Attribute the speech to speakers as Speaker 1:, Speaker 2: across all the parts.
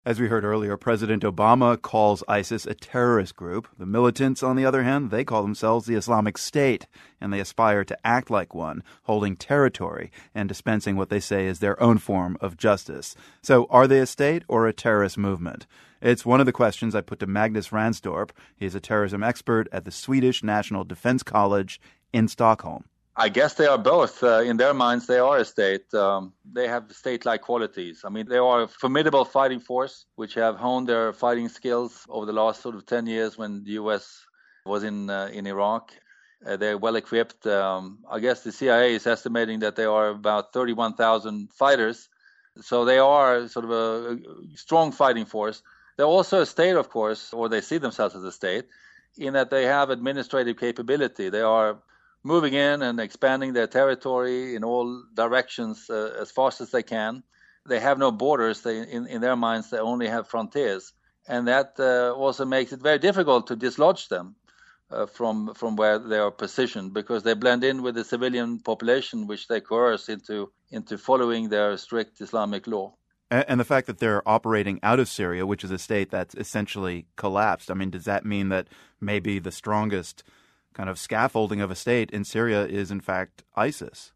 Speaker 1: As we heard earlier, President Obama calls ISIS a terrorist group. The militants, on the other hand, they call themselves the Islamic State, and they aspire to act like one, holding territory and dispensing what they say is their own form of justice. So are they a state or a terrorist movement? It's one of the questions I put to Magnus Ranstorp. He's a terrorism expert at the Swedish National Defense College in Stockholm.
Speaker 2: I guess they are both. In their minds, they are a state. They have state-like qualities. I mean, they are a formidable fighting force, which have honed their fighting skills over the last sort of 10 years when the U.S. was in Iraq. They're well equipped. I guess the CIA is estimating that they are about 31,000 fighters. So they are sort of a strong fighting force. They're also a state, of course, or they see themselves as a state, in that they have administrative capability. They are moving in and expanding their territory in all directions as fast as they can. They have no borders. In their minds, they only have frontiers. And that also makes it very difficult to dislodge them from where they are positioned, because they blend in with the civilian population, which they coerce into following their strict Islamic law.
Speaker 1: And the fact that they're operating out of Syria, which is a state that's essentially collapsed, I mean, does that mean that maybe the strongest kind of scaffolding of a state in Syria is, in fact, ISIS?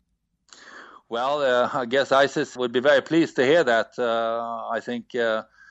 Speaker 2: Well, I guess ISIS would be very pleased to hear that. I think, they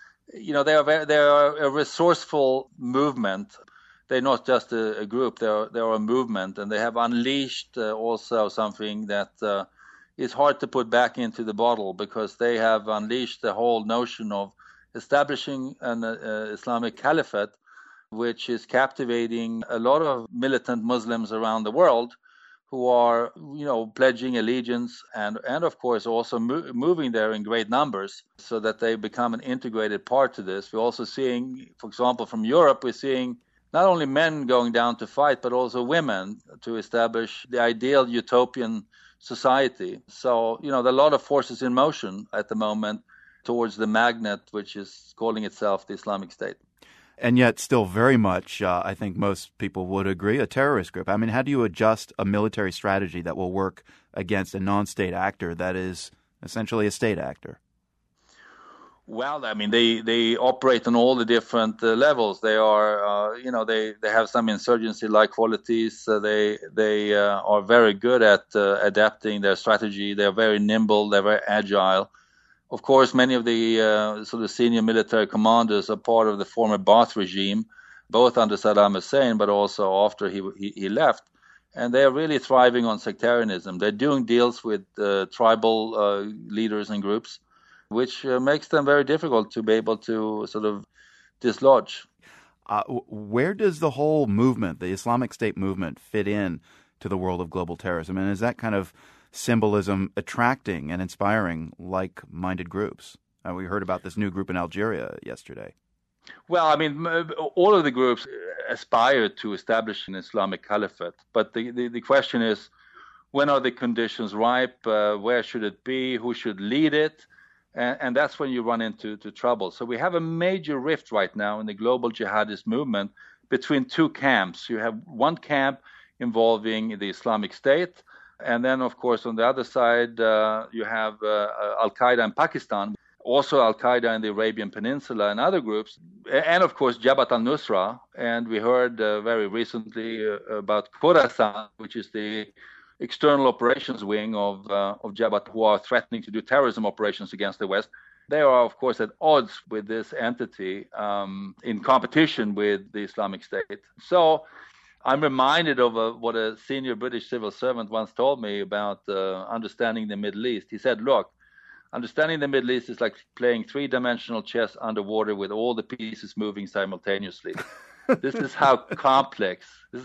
Speaker 2: are a resourceful movement. They're not just a group, they're a movement, and they have unleashed also something that is hard to put back into the bottle, because they have unleashed the whole notion of establishing an Islamic caliphate, which is captivating a lot of militant Muslims around the world who are, pledging allegiance and of course, also moving there in great numbers so that they become an integrated part to this. We're also seeing, for example, from Europe, we're seeing not only men going down to fight, but also women to establish the ideal utopian society. So, there are a lot of forces in motion at the moment towards the magnet, which is calling itself the Islamic State.
Speaker 1: And yet still very much, I think most people would agree, a terrorist group. I mean, how do you adjust a military strategy that will work against a non-state actor that is essentially a state actor?
Speaker 2: Well, I mean, they operate on all the different levels. They are, they have some insurgency-like qualities. They are very good at adapting their strategy. They're very nimble. They're very agile. Of course, many of the sort of senior military commanders are part of the former Ba'ath regime, both under Saddam Hussein, but also after he left. And they are really thriving on sectarianism. They're doing deals with tribal leaders and groups, which makes them very difficult to be able to sort of dislodge.
Speaker 1: Where does the whole movement, the Islamic State movement, fit in to the world of global terrorism? And is that kind of symbolism attracting and inspiring like-minded groups? We heard about this new group in Algeria yesterday.
Speaker 2: Well, I mean, all of the groups aspire to establish an Islamic caliphate. But the question is, when are the conditions ripe? Where should it be? Who should lead it? And that's when you run into trouble. So we have a major rift right now in the global jihadist movement between two camps. You have one camp involving the Islamic State, and then, of course, on the other side, you have Al-Qaeda in Pakistan, also Al-Qaeda in the Arabian Peninsula and other groups, and, of course, Jabhat al-Nusra. And we heard very recently about Khorasan, which is the external operations wing of Jabhat, who are threatening to do terrorism operations against the West. They are, of course, at odds with this entity in competition with the Islamic State. So I'm reminded of what a senior British civil servant once told me about understanding the Middle East. He said, look, understanding the Middle East is like playing three-dimensional chess underwater with all the pieces moving simultaneously. This is how complex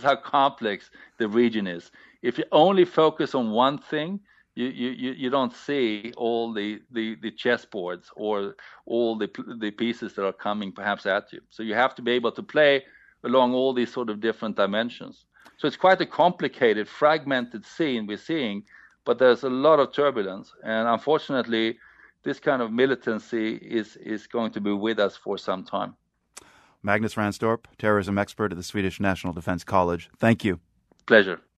Speaker 2: the region is. If you only focus on one thing, you don't see all the chessboards or all the pieces that are coming perhaps at you. So you have to be able to play along all these sort of different dimensions. So it's quite a complicated, fragmented scene we're seeing, but there's a lot of turbulence. And unfortunately, this kind of militancy is going to be with us for some time.
Speaker 1: Magnus Ranstorp, terrorism expert at the Swedish National Defense College. Thank you.
Speaker 2: Pleasure.